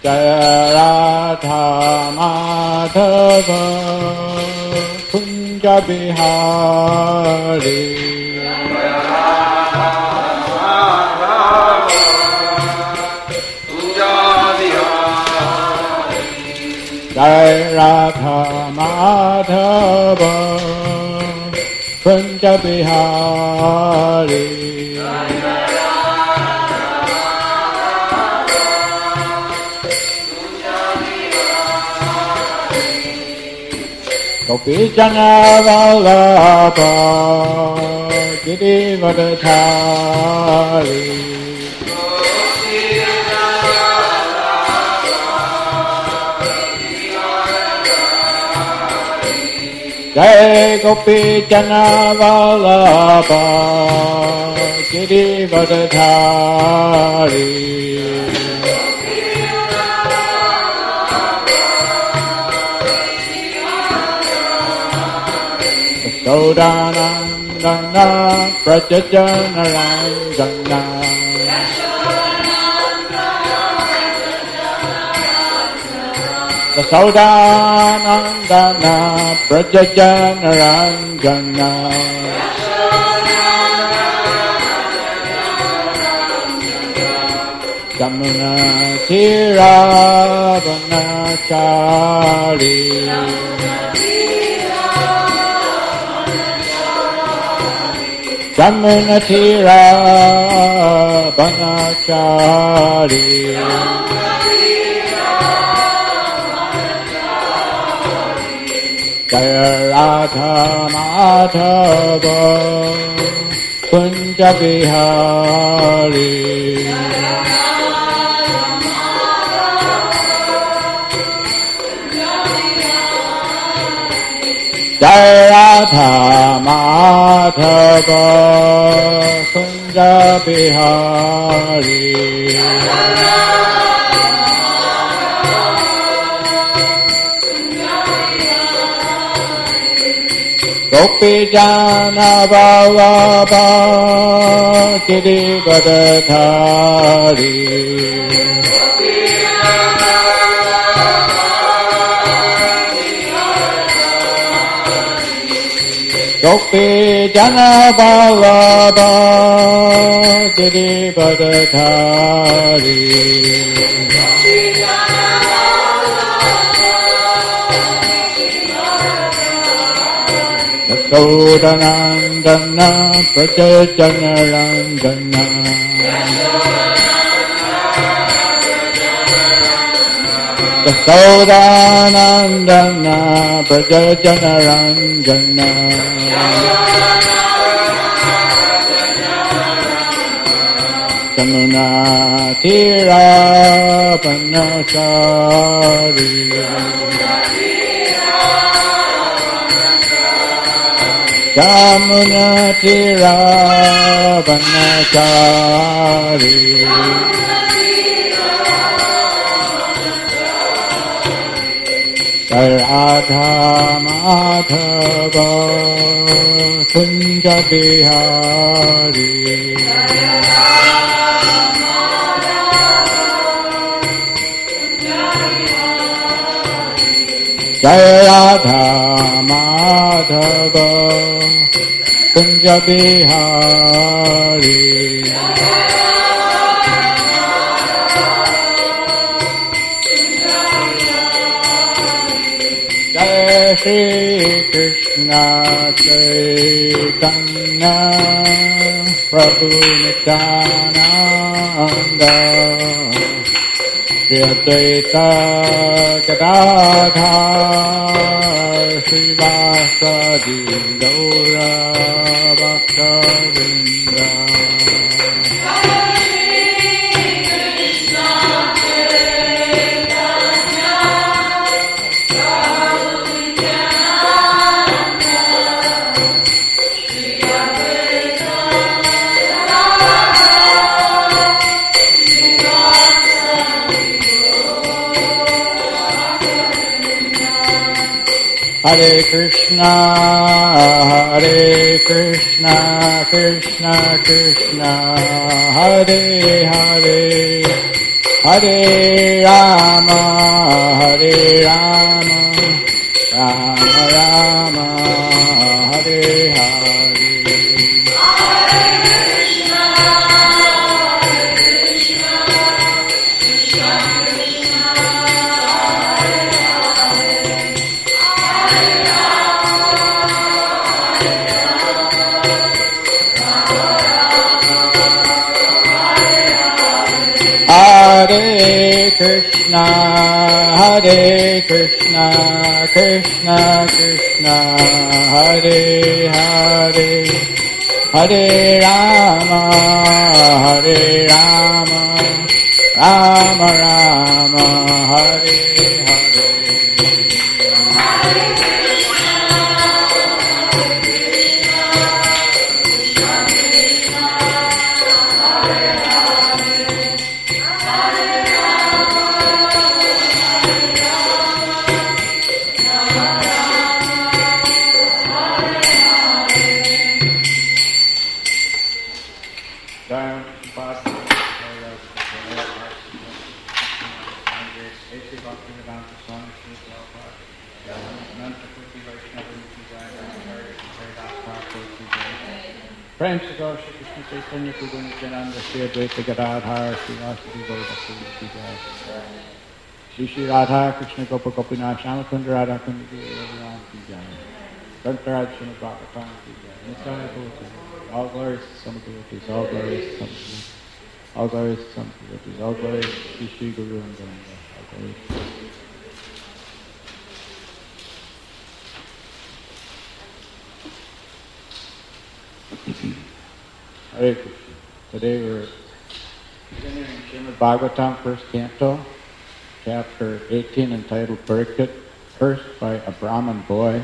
Radha Madhava Kunja Bihari Jai Radha Madhava Kunja Bihari Gopi Jana Vallabha Girivardhari Jai Gopi Jana Vallabha Girivardhari Sodanandana Prajajanarangana Sodanandana Prajajanarangana Jamuna Tiravanachari Jamuna Tiravanachari Jaya Radha Madhava Kunja Bihari Jai Radha Madhava Kunja Bihari Gopi Jana Vallabha Girivardhari Gopi Jana Vallabha Girivardhari Sodanandana Prajajanarangana Sodanandana Prajajanarangana Jamuna Tiravanachari Jamuna Tiravanachari Jai Radha Madhava Kunja Bihari Jai Radha Madhava Kunja Bihari Jai Shri Krishna Chaitanya Prabhu Nityananda Shri Advaita Gadadhar Srivasadi Gaura Bhaktavinda Hare Krishna, Krishna Krishna, Hare Hare, Hare Rama, Hare Rama, Rama Rama, Hare Hare. Hare Krishna, Hare Krishna, Krishna Krishna, Hare Hare, Hare Rama, Hare Rama, Rama Rama, Hare Hare. Prem se Gaur Shri Krishna Chaitanya Prabhu Nityananda Shri Advaita Gadadhar Shri Vasudeva Gaurabhakti Jai. Shri Shri Radha Krishna Gopa Gopinath Shamakunda Radha Kunda Ram Ki Jai. Grantaraj Srimad Bhagavatam Ki Jai. Nityaya Bhutana. All glories to some devotees, all glories to some devotees, all glories to some devotees, all glories to Shri Shri Guru and Govinda, all glories. Hare Krishna. Today we're continuing Srimad Bhagavatam, first canto, chapter 18, entitled Parikshit, first by a Brahmin boy.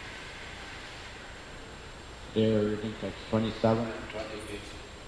Today we're reading text 27 and 28.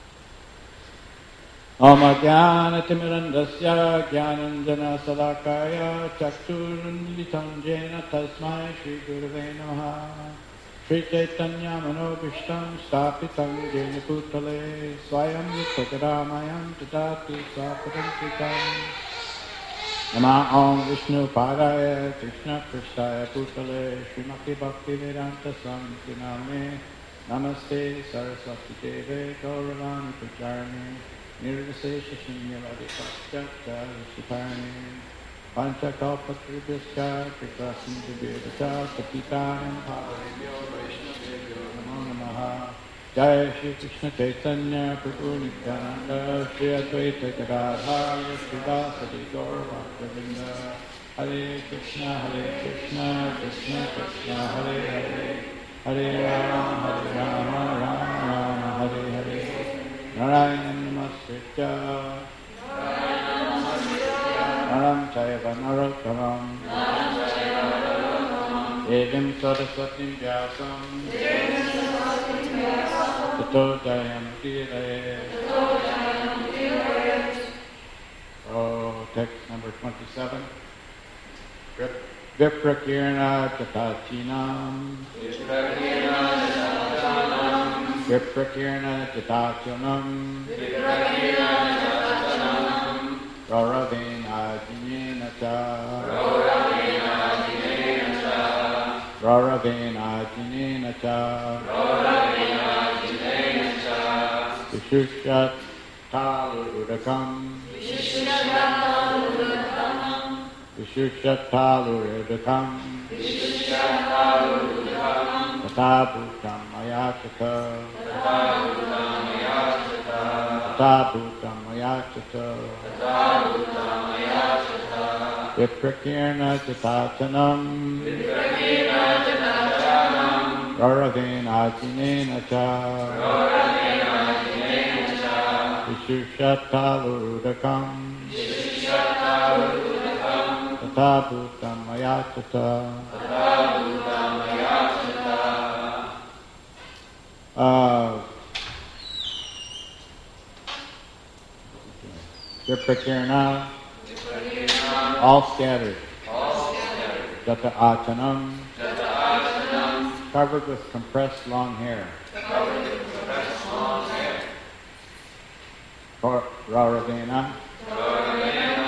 Oma Jnana Timirandasya Jnananjana Salakaya Chakshurunlitam Jena Tasmai Shri Gurave Namaha. Shri Chaitanya Manobhishtam Stapitam Jena Putale Swayam Yuktakadamayam Tadati Swapadantikam Nama Om Vishnu Padaya Krishna Krishtaya Putale Srimati Bhakti Vedanta Swami Name Namaste Saraswati Deve Gauravani Pacharni Nirvisesha Shunyavadi Paschakta Vishupani Panchakalpatribhyascha Kripasinjabhyacha Patitanam Bhavavibhyo Vaishnavibhyo Namo Namaha. Jai Shri Krishna Chaitanya Prabhu Nityananda Shri Advaita Gadadhar Srivasadi Gaur Bhaktivinoda. Hare Krishna, Krishna Krishna, Hare Hare, Hare Rama, Rama Rama, Hare Hare. Narayana Namaskritya Naram Chaiva Narottamam Devim Saraswatim Vyasam Tato Jayamudire. Oh, text number 27. Viprakirna Tatachinam Viprakirna Tatachinam Rauravena Jinena Cha Rauravena Jinena Cha Vishushat Talurudakam Vishushat Talurudakam Tatabhutam Mayachata Tatabhutam Mayachata Viprakirna Tatachanam Rauravena Jinena Cha Vishushat Talurudakam Tatabhutam Mayachata. Viprakirna, all scattered. Jata achanam, covered with compressed long hair. Rauravena,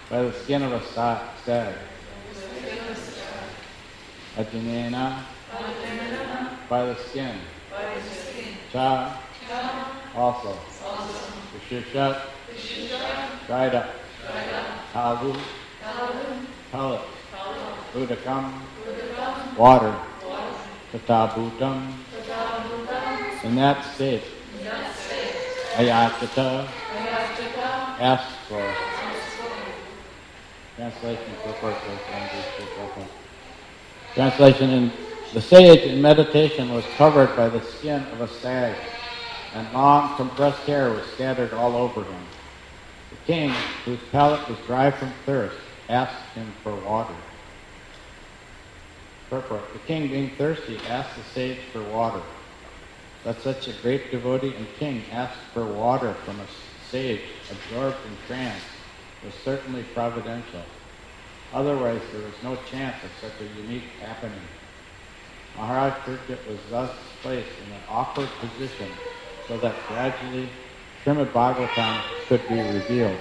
by the skin of a stag. Ajinena, by the skin. Cha, also. Vishushat, dried up. Talu, pellet. Udakam, water. Tatabhutam, in that state. Ayatata, asked for. Translation for Translation in the sage in meditation was covered by the skin of a stag, and long compressed hair was scattered all over him. The king, whose palate was dry from thirst, asked him for water. Purport. The king, being thirsty, asked the sage for water. That such a great devotee and king asked for water from a sage absorbed in trance was certainly providential. Otherwise, there was no chance of such a unique happening. Maharaj Purjit was thus placed in an awkward position so that gradually Srimad Bhagavatam could be revealed.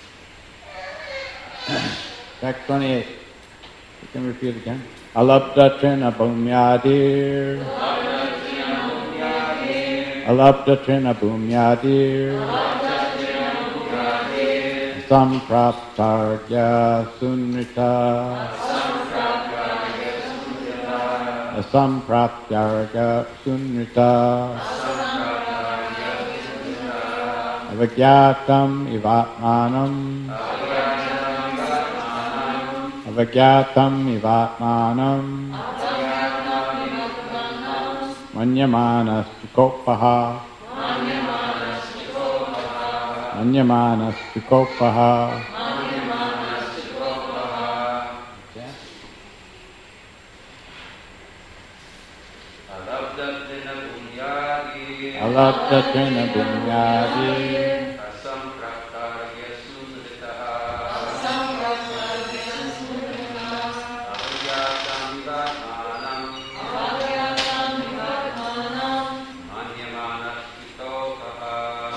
Text 28. You can repeat again. Alabda trina bhumyadir. Alabda trina bhumyadir. Sampraptarya sunrita. Sampraptarya sunrita. Avagyatam ivatmanam. Avagyatam ivatmanam. Manyamanas tukopaha. Manyamanas tukopaha. Alabdatrina bunyadi. Asampraptarya sunrita. Avagyatam ivatmanam. Manyamanas tukopaha.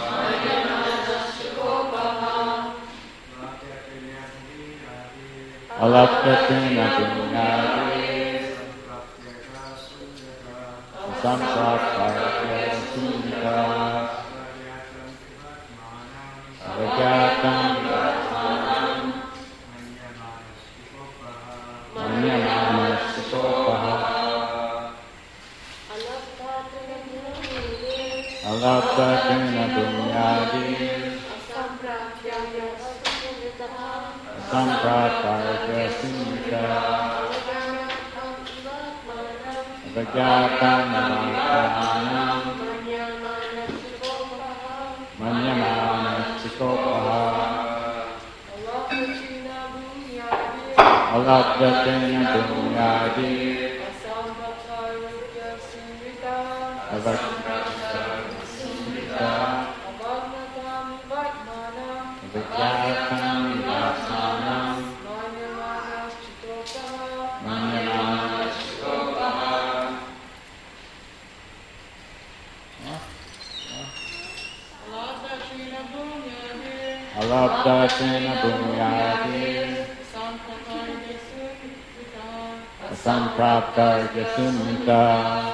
Alabdatrina bunyadi. Sampraptarya sunrita. Avagyatam ivatmanam. Manyamanas tukopaha. Alabdatrina bunyadi. Sampraptarya sunrita. Avagyatam ivatmanam. Manyamanas tukopaha. Alabdatrina bunyadi. Avagyatam ivatmanam. Manyamanas tukopaha. Alabdatrina bunyadi. Sampraptarya sunrita.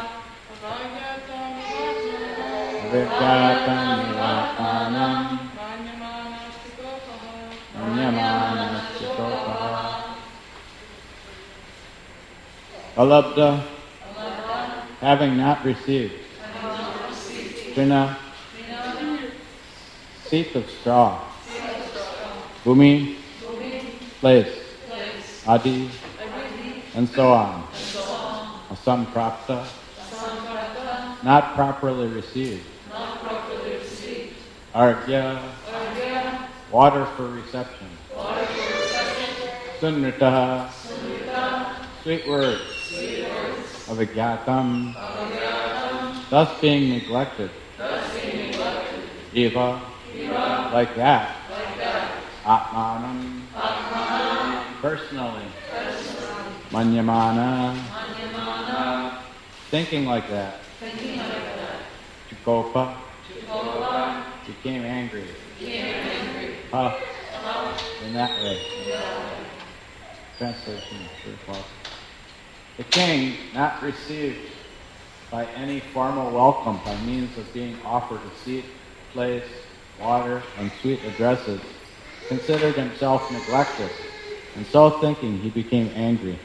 Avagyatam ivatmanam. Manyamanas tukopaha. Alabda, having not received. Trina, seat of straw. Bhumi, place. Adi, and so on. Asamprapta, not properly received. Argya, water for reception. Sunrita, sweet words. Avagyatam, thus being neglected. Eva, like that. Atmanam, personally. Manyamana, thinking like that. Tukopa, became angry. Puff, in that way. Translation is true false. The king, not received by any formal welcome by means of being offered a seat, place, water, and sweet addresses, considered himself neglected, and so thinking he became angry.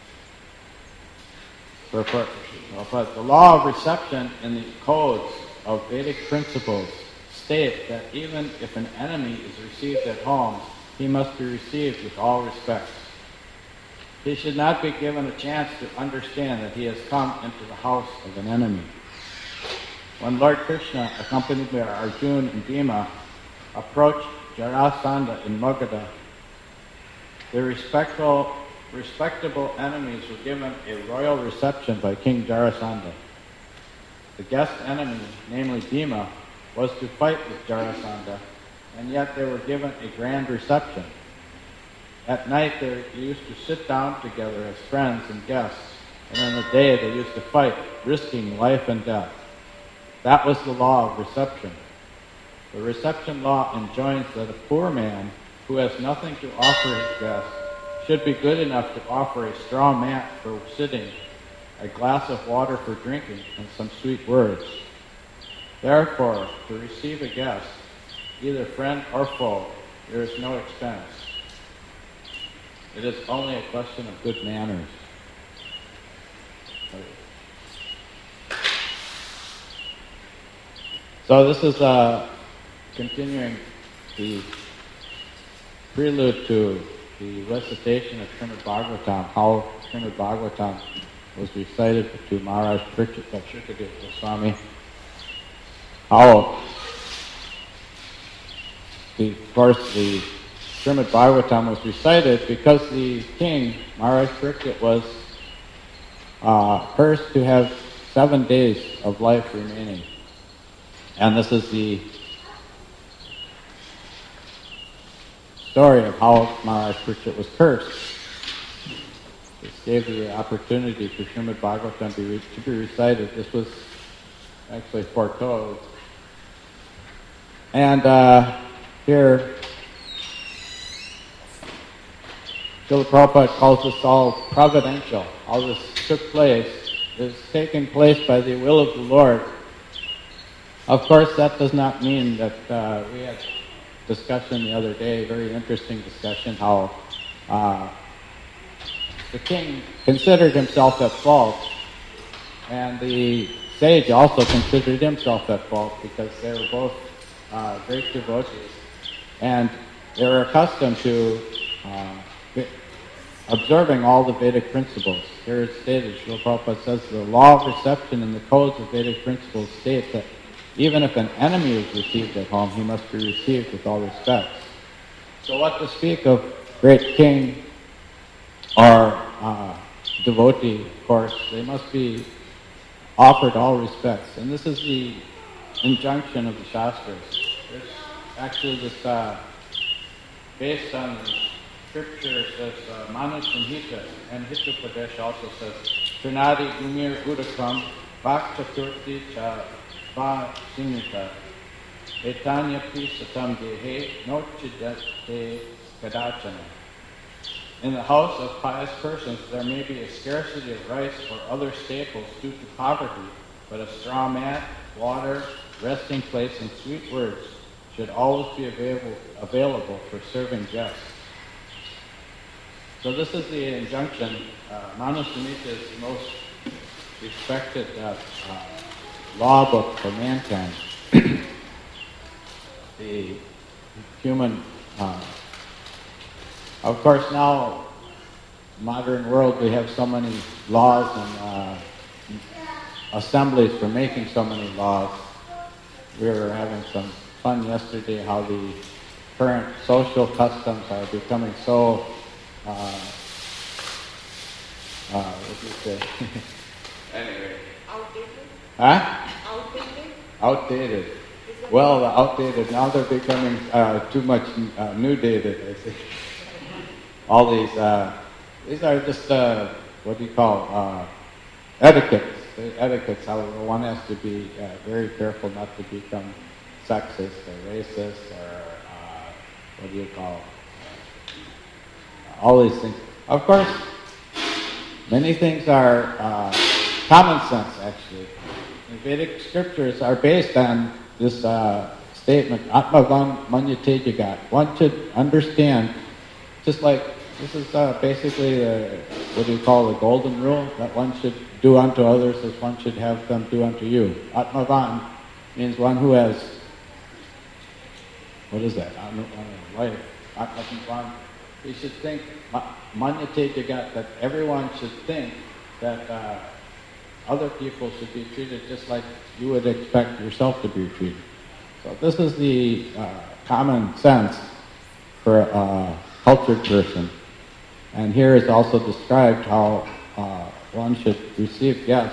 But the law of reception in the codes of Vedic principles state that even if an enemy is received at home, he must be received with all respect. He should not be given a chance to understand that he has come into the house of an enemy. When Lord Krishna, accompanied by Arjuna and Bhima, approached Jarasandha in Magadha, the respectable enemies were given a royal reception by King Jarasandha. The guest enemy, namely Bhima, was to fight with Jarasandha, and yet they were given a grand reception. At night they used to sit down together as friends and guests, and in the day they used to fight, risking life and death. That was the law of reception. The reception law enjoins that a poor man who has nothing to offer his guests should be good enough to offer a straw mat for sitting, a glass of water for drinking, and some sweet words. Therefore, to receive a guest, either friend or foe, there is no expense. It is only a question of good manners. So this is continuing the prelude to the recitation of Srimad Bhagavatam, how Srimad Bhagavatam was recited to Maharaj Parikshit Goswami. How, of course, the Srimad Bhagavatam was recited because the king, Maharaj Parikshit, was cursed to have 7 days of life remaining. And this is the story of how Maharaj Parikshit was cursed. This gave the opportunity for Srimad Bhagavatam to be recited. This was actually foretold. And here, Srila Prabhupada calls this all providential. All this took place, is taking place by the will of the Lord. Of course, that does not mean that we had discussion the other day, very interesting discussion, how the king considered himself at fault, and the sage also considered himself at fault because they were both great devotees, and they were accustomed to observing all the Vedic principles. Here it's stated, Srila Prabhupada says, the law of reception in the codes of Vedic principles state that even if an enemy is received at home, he must be received with all respect. So what to speak of great king or devotee, of course, they must be offered all respects. And this is the injunction of the Shastras. There's actually this, based on the scripture, says, Manu Samhita, and Hitopadesh also says, Trinadi Umir Udakam, Bhak Chaturthi Cha Va Sinyuta, Etanya Pi Satam Dehe, Nochidate Kadachana. In the house of pious persons, there may be a scarcity of rice or other staples due to poverty, but a straw mat, water, resting place, and sweet words should always be available for serving guests. So this is the injunction. Manu Samhita is the most respected law book for mankind. The human, of course now, modern world, we have so many laws and assemblies for making so many laws. We were having some fun yesterday how the current social customs are becoming so, what do you say? Anyway. Outdated? Huh? Outdated? Outdated. Well, outdated. Now they're becoming too much new dated, I think. All these are just, what do you call, etiquettes. The etiquettes, how one has to be very careful not to become sexist or racist or, what do you call, all these things. Of course, many things are common sense, actually. The Vedic scriptures are based on this statement, Atmavan Manyate Jagat. One should understand, just like this is basically what do you call the golden rule, that one should do unto others as one should have them do unto you. Atmavan means one who has, what is that? Life. Atmavan. You should think, Manyate Jagat, that everyone should think that other people should be treated just like you would expect yourself to be treated. So this is the common sense for a cultured person. And here is also described how one should receive guests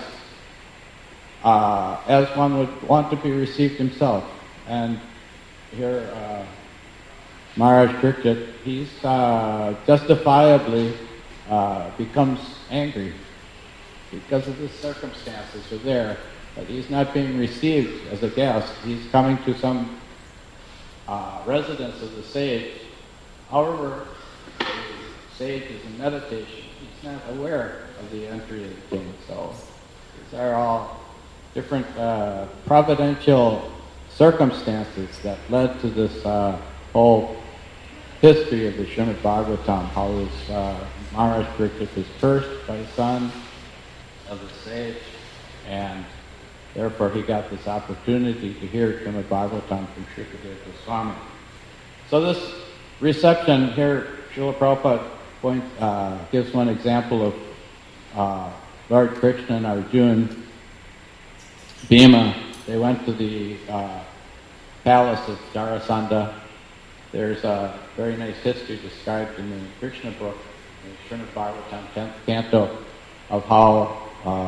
as one would want to be received himself. And here Maharaj Parikshit, he's justifiably becomes angry because of the circumstances are there, but he's not being received as a guest. He's coming to some residence of the sage. However, the sage is in meditation. He's not aware of the entry of the king. So these are all different providential circumstances that led to this whole history of the Srimad Bhagavatam, how this Maharaj Parikshit was cursed by the son of the sage, and therefore he got this opportunity to hear Srimad Bhagavatam from Srikadeva Goswami. So this reception here, Srila Prabhupada gives one example of Lord Krishna and Arjuna, Bhima. They went to the palace of Jarasandha. There's a very nice history described in the Krishna book, the Srimad Bhagavatam 10th canto, of how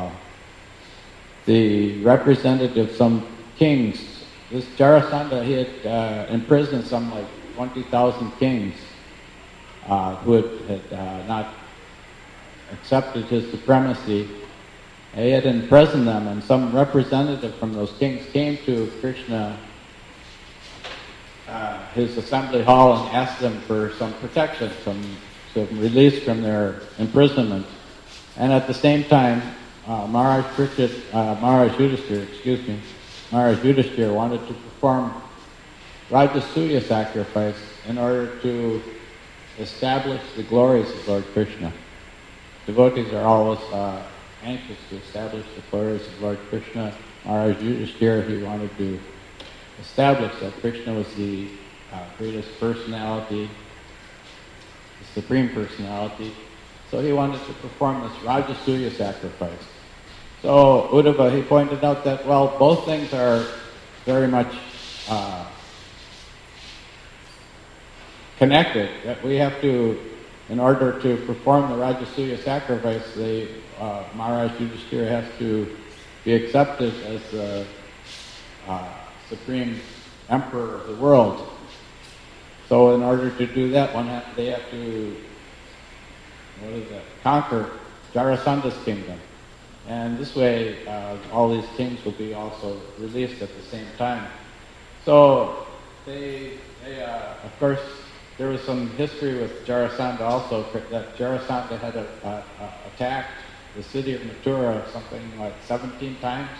the representative, some kings, this Jarasandha, he had imprisoned some like 20,000 kings who had not accepted his supremacy. He had imprisoned them, and some representative from those kings came to Krishna, his assembly hall, and asked them for some protection, some release from their imprisonment. And at the same time, Maharaj Yudhishthira wanted to perform Rajasuya sacrifice in order to establish the glories of Lord Krishna. Devotees are always anxious to establish the glories of Lord Krishna. Maharaj Yudhishthira, he wanted to establish that Krishna was the greatest personality, the supreme personality. So he wanted to perform this Rajasuya sacrifice. So Uddhava, he pointed out that, well, both things are very much connected. That we have to, in order to perform the Rajasuya sacrifice, Maharaj Yudhishthira has to be accepted as the supreme emperor of the world. So in order to do that, they have to conquer Jarasandha's kingdom. And this way, all these kings will be also released at the same time. So of course, there was some history with Jarasandha also, that Jarasandha had attacked the city of Mathura something like 17 times,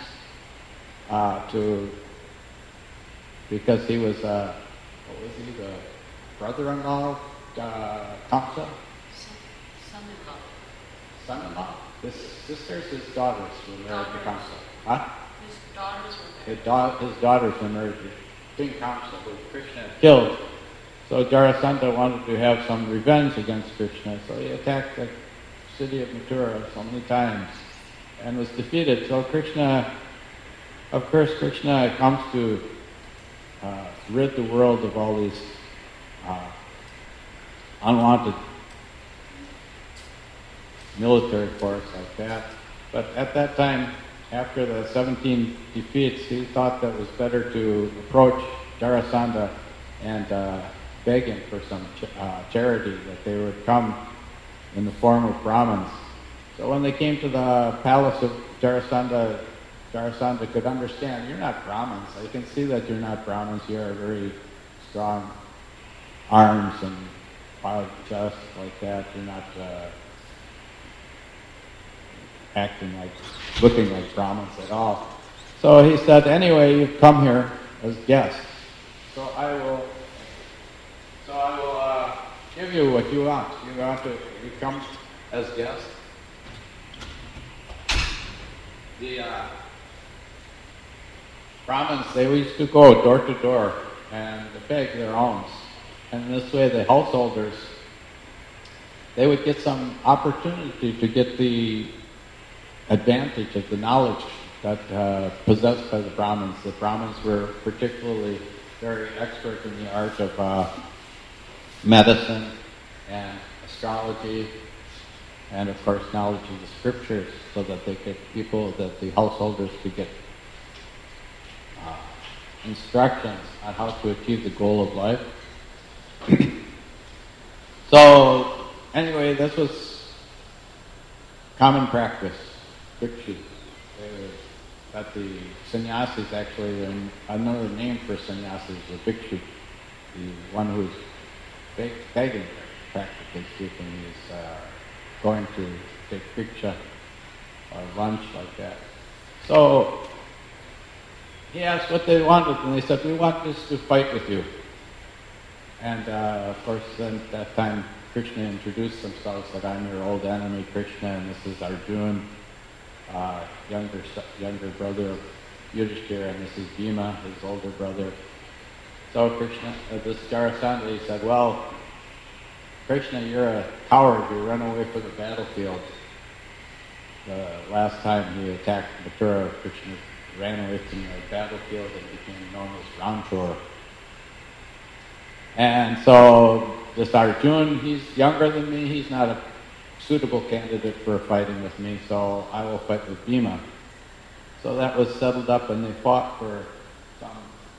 because he was, the brother-in-law of Kamsa? Son-in-law? His sisters, his daughters were married to Kamsa. Huh? His daughters were married. His daughters were married to King Kamsa, who Krishna had killed. So Jarasandha wanted to have some revenge against Krishna, so he attacked the city of Mathura so many times and was defeated. So Krishna comes to rid the world of all these unwanted military force like that. But at that time, after the 17 defeats, he thought that it was better to approach Jarasandha and beg him for some charity, that they would come in the form of Brahmins. So when they came to the palace of Jarasandha, Jarasandha could understand, you're not Brahmins. I can see that you're not Brahmins. You have very strong arms and filed just like that. You're not looking like Brahmins at all. So he said, anyway, you've come here as guests. So I will give you what you want. You come as guests. The Brahmins, they used to go door to door and beg their alms. And this way the householders, they would get some opportunity to get the advantage of the knowledge that possessed by the Brahmins. The Brahmins were particularly very expert in the art of medicine and astrology, and of course knowledge of the scriptures, so that the householders could get instructions on how to achieve the goal of life. So anyway, this was common practice. Bhikshu. But the sannyasis, actually, another name for sannyasis is a bhikshu, the one who's begging practically speaking, is going to take bhiksha or lunch like that. So he asked what they wanted, and they said, we want this to fight with you. And of course, then at that time, Krishna introduced himself, said, I'm your old enemy, Krishna, and this is Arjuna, younger brother of Yudhishthira, and this is Bhima, his older brother. So Krishna, this Jarasandha, he said, well, Krishna, you're a coward, you run away from the battlefield. The last time he attacked Mathura, Krishna ran away from the battlefield and became known as Ramchur. And so this Arjuna, he's younger than me, he's not a suitable candidate for fighting with me, so I will fight with Bhima. So that was settled up, and they fought for some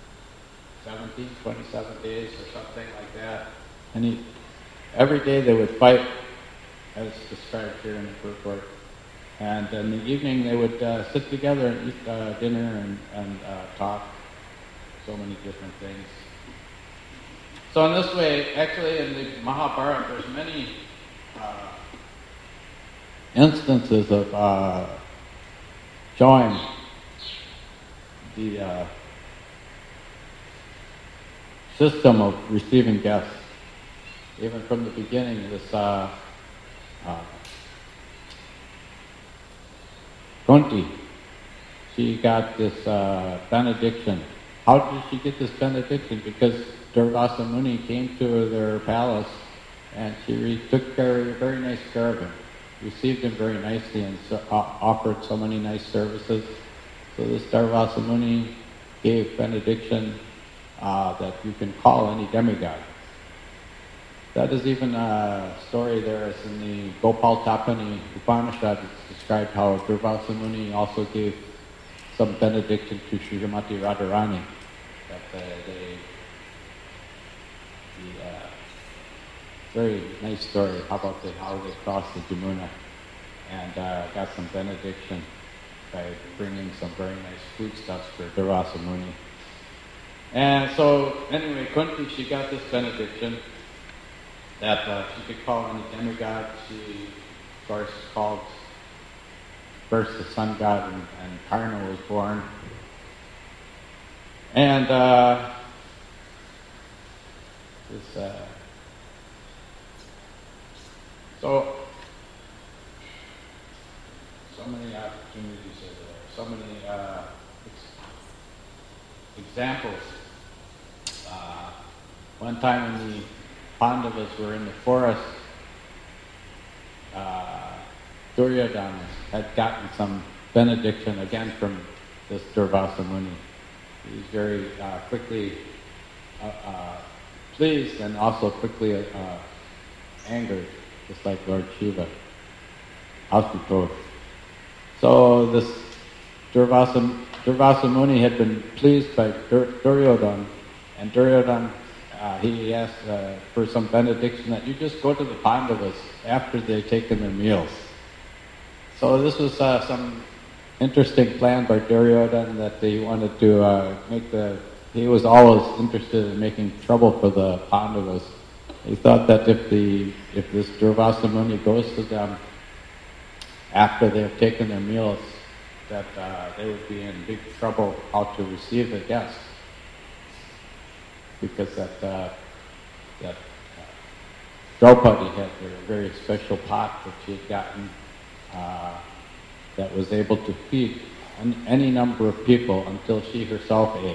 27 days or something like that. And every day they would fight, as described here in the purport. And in the evening they would sit together and eat dinner and talk so many different things. So in this way, actually in the Mahabharata, there's many instances of showing the system of receiving guests. Even from the beginning, this Kunti, she got this benediction. How did she get this benediction? Because Durvasa Muni came to their palace and she took very nice care of him, received him very nicely, and offered so many nice services. So this Durvasa Muni gave benediction that you can call any demigod. That is even a story there is in the Gopal Tapani Upanishad. It's described how Durvasa Muni also gave some benediction to Srimati Radharani. That very nice story about how they crossed the Jamuna and got some benediction by bringing some very nice foodstuffs for Durvasa Muni. And so anyway, Kunti, she got this benediction that she could call any demigod. She, of course, called first the sun god, and Karna was born. And so many opportunities are there, so many examples. One time when the Pandavas were in the forest, Duryodhana had gotten some benediction again from this Durvasa Muni. He was very quickly pleased and also quickly angered, just like Lord Shiva. Ashutosh. So this Durvasa Muni had been pleased by Duryodhana, and Duryodhana he asked for some benediction that you just go to the Pandavas after they've taken their meals. So this was some interesting plan by Duryodhana that he wanted to he was always interested in making trouble for the Pandavas. he thought that if this Durvasa Muni goes to them after they've taken their meals, that they would be in big trouble how to receive the guests, because that Draupadi had a very special pot that she had gotten that was able to feed any number of people until she herself ate.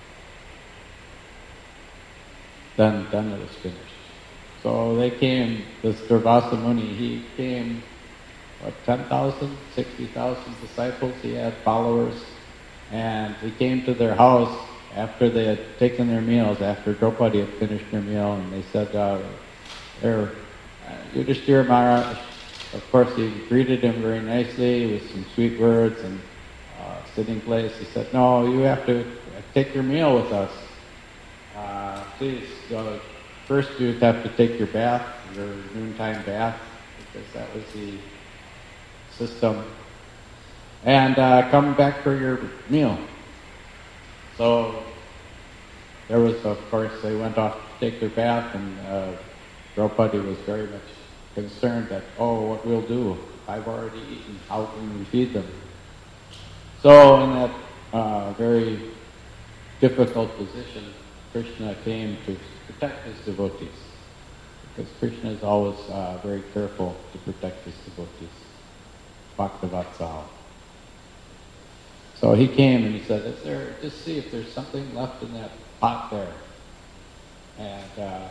Then it was finished. So they came, this Durvasa Muni, he came, 10,000, 60,000 disciples, he had followers, and he came to their house after they had taken their meals, after Draupadi had finished her meal, and they said, Yudhishthira Maharaj, of course he greeted him very nicely with some sweet words and sitting place. He said, no, you have to take your meal with us. Please, first you have to take your bath, your noontime bath, because that was the system, and come back for your meal. So there was, of course, they went off to take their bath, and Draupadi was very much concerned that, what we'll do? I've already eaten, how can we feed them? So in that very difficult position, Krishna came to protect his devotees, because Krishna is always very careful to protect his devotees. Bhaktavatsal. So he came and he said, just see if there's something left in that pot there. And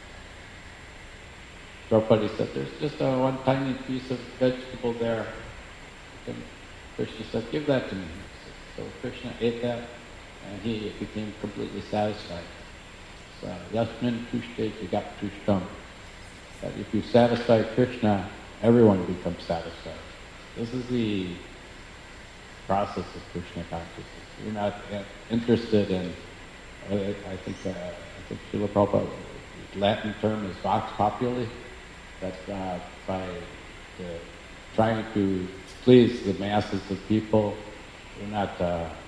Draupadi said, there's just one tiny piece of vegetable there. And Krishna said, give that to me. So Krishna ate that, and he became completely satisfied. So, Yasmin tushte jagat tushtam. That if you satisfy Krishna, everyone becomes satisfied. This is the process of Krishna consciousness. You're not interested in, I think Srila Prabhupada, the Latin term is vox populi, that by trying to please the masses of people, we're not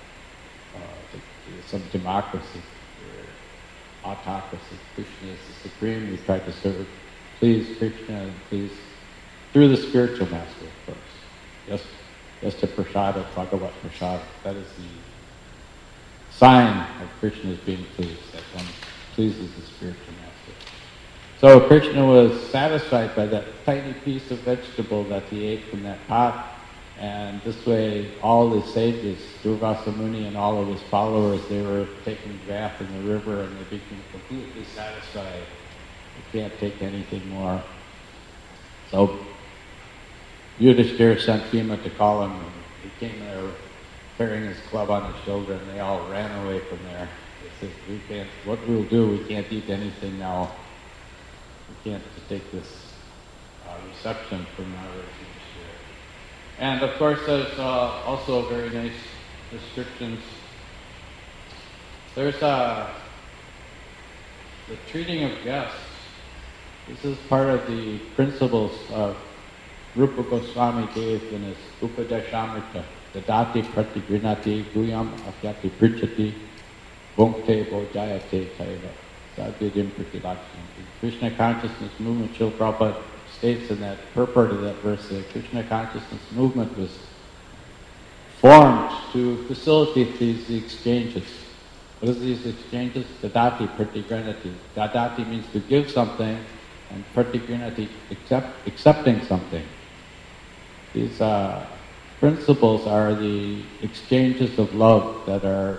some democracy or autocracy. Krishna is the supreme. We try to please Krishna and please through the spiritual master, of course. Just a prasada, Bhagavat prasada. That is the sign of Krishna's being pleased, that one pleases the spiritual master. So Krishna was satisfied by that tiny piece of vegetable that he ate from that pot, and this way all the sages, Durvasa Muni and all of his followers, they were taking a bath in the river and they became completely satisfied. They can't take anything more. So Yudhishthira sent Bhima to call him, and he came there carrying his club on his shoulder, and they all ran away from there. They said, what we'll do, we can't eat anything now. We can't take this reception from our Yudhishthira. And of course there's also very nice descriptions. There's the treating of guests. This is part of the principles of Rupa Goswami gave in his Upadeshamrita, Dadati Pratigrinati Guyam Akyati Pritchati Bhunkte Bojayate Kaiva Sadhyadim Pratilakshyanti. Krishna consciousness movement, Srila Prabhupada states in that purport of that verse that Krishna consciousness movement was formed to facilitate these exchanges. What is these exchanges? Dadati Pratigrinati. Dadati means to give something, and Pratigrinati, accepting something. These principles are the exchanges of love that are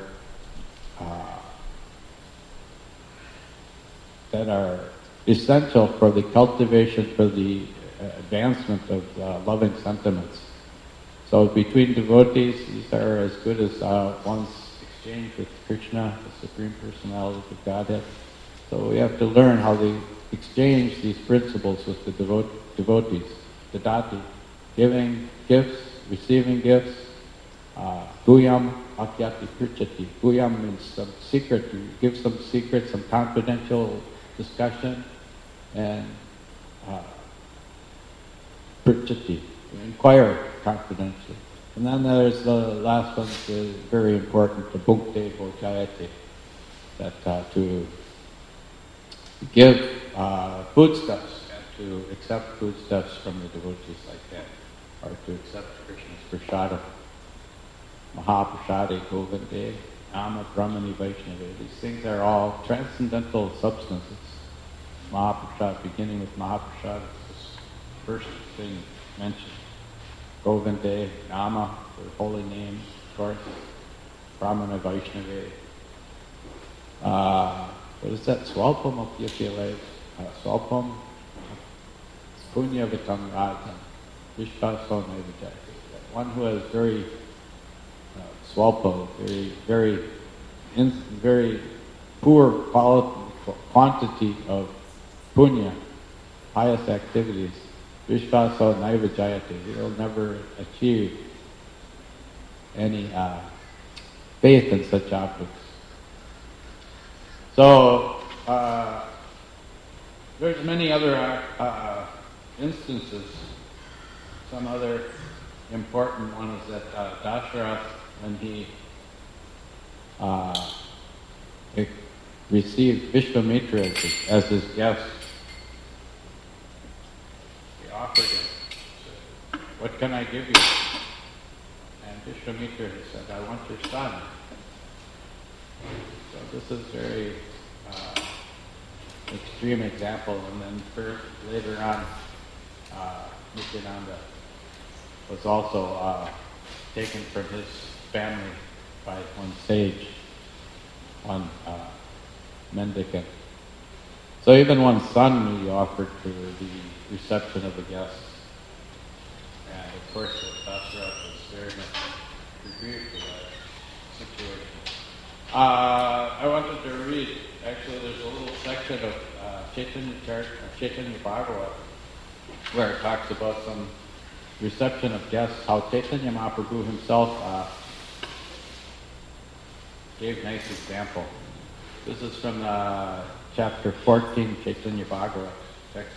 essential for the cultivation, for the advancement of loving sentiments. So between devotees, these are as good as one's exchange with Krishna, the Supreme Personality of Godhead. So we have to learn how to exchange these principles with the devotees, the Dadati, giving gifts, receiving gifts. Guyam akyati pritchati. Guyam means some secret. You give some secret, some confidential discussion, and pritchati. Inquire confidentially. And then there's the last one, is very important, the bhunkte bojayate, that to give foodstuffs, and to accept foodstuffs from the devotees like that, or to accept Krishna's prasada, Mahaprasade Govinde, Nama Brahmani Vaishnava. These things are all transcendental substances. Mahaprasad, beginning with Mahaprasad, is this first thing mentioned. Govinde, Nama, the holy name, of course. Brahmana Vaishnava. What is that? Swalpam of Yafilay. Swalpam. Punya Vitam Radha. Vishvaso Naivajati. One who has very swalpa, very poor quantity of punya, pious activities. Vishvaso Naivajayati. He will never achieve any faith in such objects. So, there's many other instances. Some other important one is that Dasharath, when he received Vishwamitra as his guest, he offered him, "What can I give you?" And Vishwamitra said, "I want your son." So this is very extreme example. And then later on, Nityananda was also taken from his family by one sage, one mendicant. So even one son he offered to the reception of the guests. And of course, Dasharath was very much grieved for that situation. I wanted to read, actually there's a little section of Chaitanya Bhagavat where it talks about some reception of guests, how Chaitanya Mahaprabhu himself gave nice example. This is from chapter 14, Chaitanya Bhagavat, text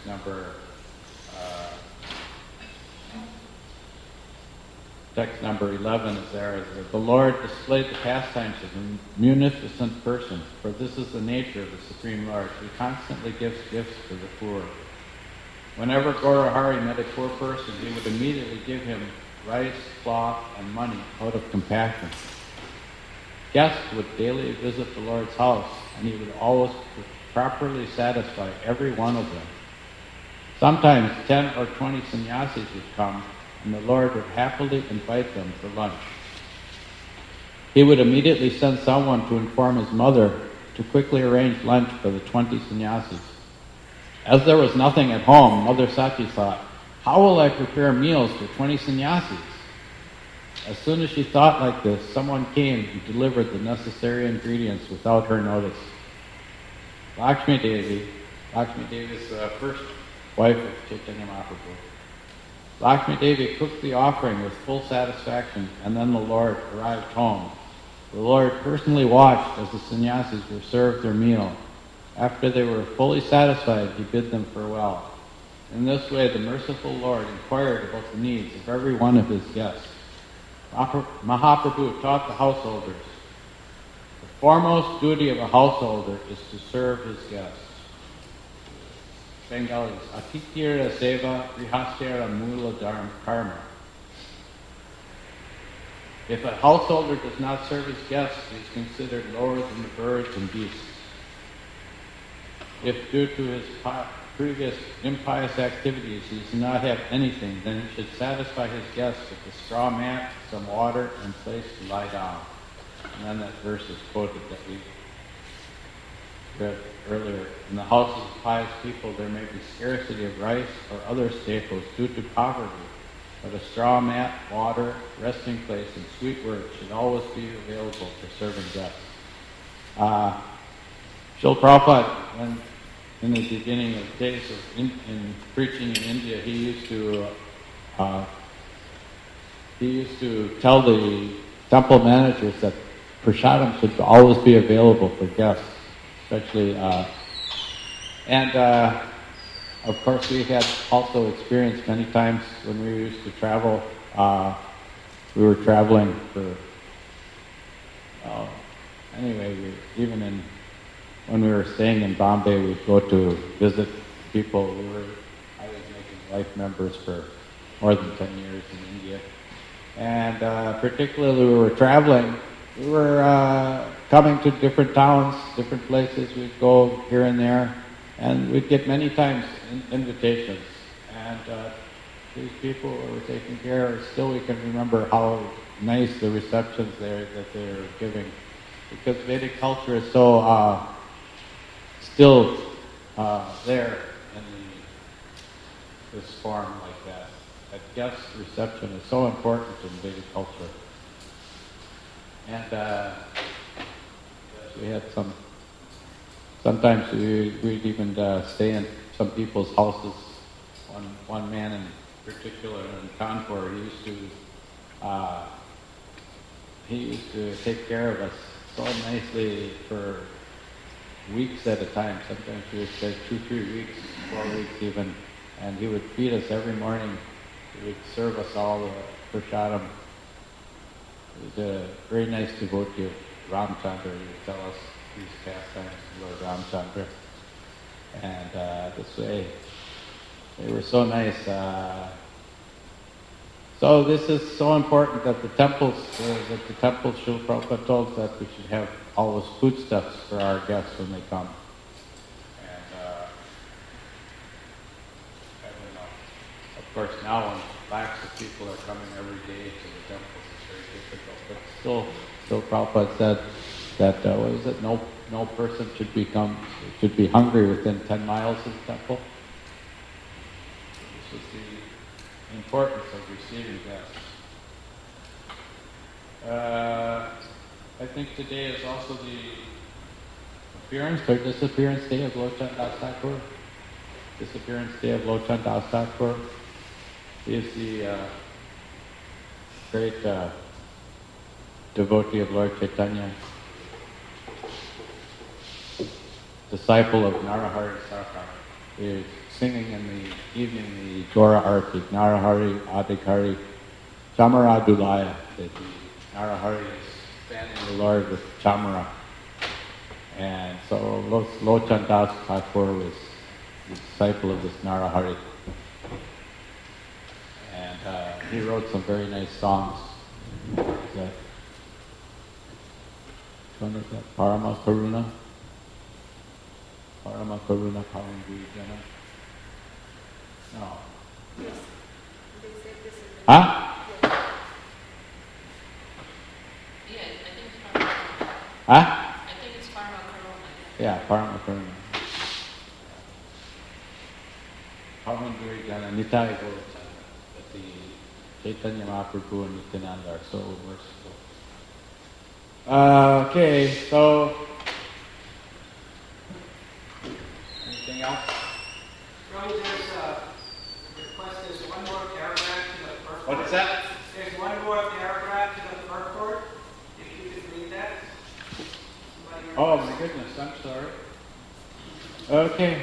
number 11 is there. The Lord displayed the pastimes of a munificent person, for this is the nature of the Supreme Lord. He constantly gives gifts to the poor. Whenever Gaurahari met a poor person, he would immediately give him rice, cloth, and money out of compassion. Guests would daily visit the Lord's house, and he would always properly satisfy every one of them. Sometimes 10 or 20 sannyasis would come, and the Lord would happily invite them for lunch. He would immediately send someone to inform his mother to quickly arrange lunch for the 20 sannyasis. As there was nothing at home, Mother Sati thought, "How will I prepare meals for 20 sannyasis?" As soon as she thought like this, someone came and delivered the necessary ingredients without her notice. Lakshmi Devi is the first wife of Chaitanya Mahaprabhu. Lakshmi Devi cooked the offering with full satisfaction, and then the Lord arrived home. The Lord personally watched as the sannyasis were served their meal. After they were fully satisfied, he bid them farewell. In this way, the merciful Lord inquired about the needs of every one of his guests. Mahaprabhu taught the householders, the foremost duty of a householder is to serve his guests. Bengalis, Atitira Seva Grihastira Mula Dharma Karma. If a householder does not serve his guests, he is considered lower than the birds and beasts. If due to his previous impious activities he does not have anything, then he should satisfy his guests with a straw mat, some water, and place to lie down. And then that verse is quoted that we read earlier. In the houses of pious people there may be scarcity of rice or other staples due to poverty, but a straw mat, water, resting place, and sweet words should always be available for serving guests. Srila Prabhupada, when in the beginning of days of in preaching in India, he used to tell the temple managers that prasadam should always be available for guests, especially. Of course, we had also experienced many times when we used to travel. We were traveling for. Even in when we were staying in Bombay, we'd go to visit people. I was making life members for more than 10 years in India. And particularly we were traveling. We were coming to different towns, different places. We'd go here and there, and we'd get many times invitations. And these people were taken care of. Still, we can remember how nice the receptions that they were giving, because Vedic culture is so still there in this form like that. That guest reception is so important in Vedic culture. And we had sometimes we'd even stay in some people's houses. One man in particular in Kanpur, he used to take care of us so nicely for weeks at a time. Sometimes we would stay 2-3 weeks, 4 weeks even, and he would feed us every morning. He would serve us all the prasadam. He was a very nice devotee of Ramchandra. He would tell us these pastimes of Lord Ramchandra. And this way, they were so nice. So this is so important that the temples, Srila Prabhupada told us that we should have all those foodstuffs for our guests when they come. And I don't know. Of course, now when lakhs of people are coming every day to the temples, it's very difficult. But still Prabhupada said that no person should be hungry within 10 miles of the temple. This is the importance of receiving guests. I think today is also the appearance or disappearance day of Lochan Das Thakur. Disappearance day of Lochan Das Thakur. He is the great devotee of Lord Chaitanya, disciple of Narahari Sarkar. He is singing in the evening the Gora Arti, Narahari Adhikari Chamara Dulaya. The Narahari is fanning the Lord with chamara. And so Lochan Das Thakur was the disciple of this Narahari. And he wrote some very nice songs. One is that Parama Karuna. Parama Karuna Paramguru Jana. No. Yes. They said this in the... Huh? Yeah, I think it's Parama. Huh? I think it's Parama Karuna. Yeah, Parama Karuna. Paramguru Jana Nitai Gaurachandra. That the Chaitanya Mahaprabhu and Nityananda are so merciful. Okay, so anything else? Ronnie, there's a request, there's one more paragraph to the purport. What is that? There's one more paragraph to the purport. If you could read that. Oh my goodness, I'm sorry. Okay.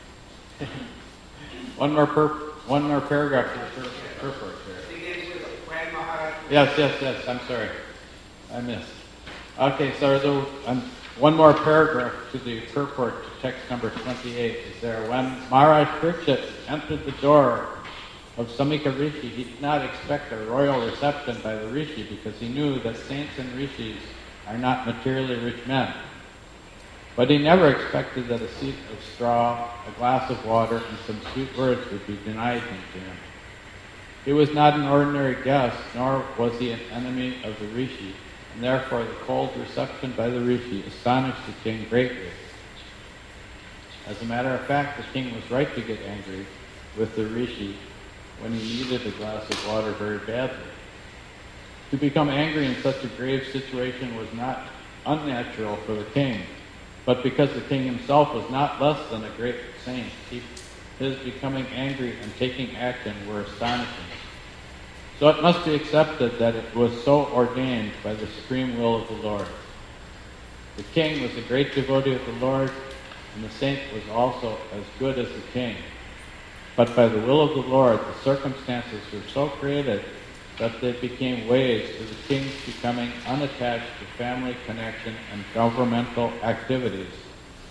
one more paragraph to the purport there. Begins with Grand Maharaj. Yes, I'm sorry. I missed. Okay, so one more paragraph to the purport to text number 28 is there. When Maharaj Parikshit entered the door of Samika Rishi, he did not expect a royal reception by the Rishi because he knew that saints and Rishis are not materially rich men. But he never expected that a seat of straw, a glass of water, and some sweet words would be denied him to him. He was not an ordinary guest, nor was he an enemy of the Rishi, and therefore the cold reception by the Rishi astonished the king greatly. As a matter of fact, the king was right to get angry with the Rishi when he needed a glass of water very badly. To become angry in such a grave situation was not unnatural for the king, but because the king himself was not less than a great saint, his becoming angry and taking action were astonishing. So it must be accepted that it was so ordained by the supreme will of the Lord. The king was a great devotee of the Lord, and the saint was also as good as the king. But by the will of the Lord, the circumstances were so created that they became ways to the king's becoming unattached to family connection and governmental activities,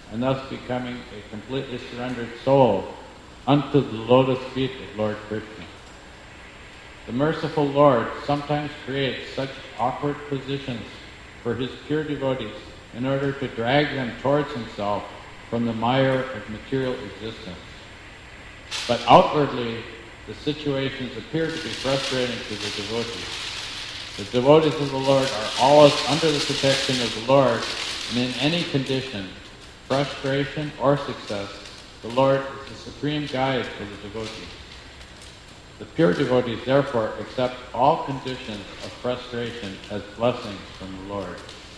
and thus becoming a completely surrendered soul unto the lotus feet of Lord Krishna. The merciful Lord sometimes creates such awkward positions for his pure devotees in order to drag them towards himself from the mire of material existence. But outwardly, the situations appear to be frustrating to the devotees. The devotees of the Lord are always under the protection of the Lord, and in any condition, frustration or success, the Lord is the supreme guide for the devotees. The pure devotees therefore accept all conditions of frustration as blessings from the Lord.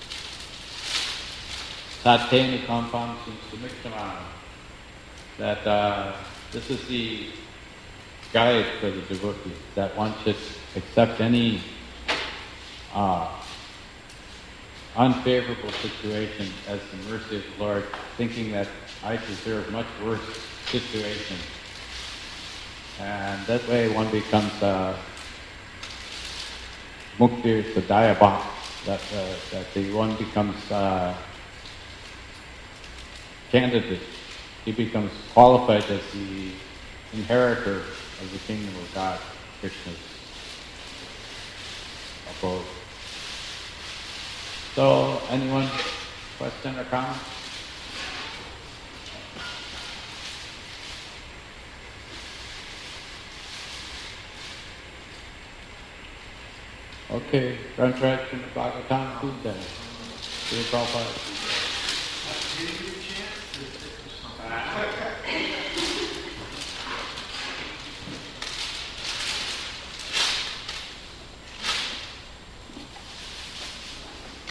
Tateni kampam sumikshama. That this is the guide for the devotees, that one should accept any unfavorable situation as the mercy of the Lord, thinking that I deserve much worse situations. And that way one becomes mukti sadayabha, that the one becomes candidate. He becomes qualified as the inheritor of the kingdom of God, Krishna's abode. So, anyone, question or comment? Okay, contract in the Bhagavatam Tuesday. Prabhupada.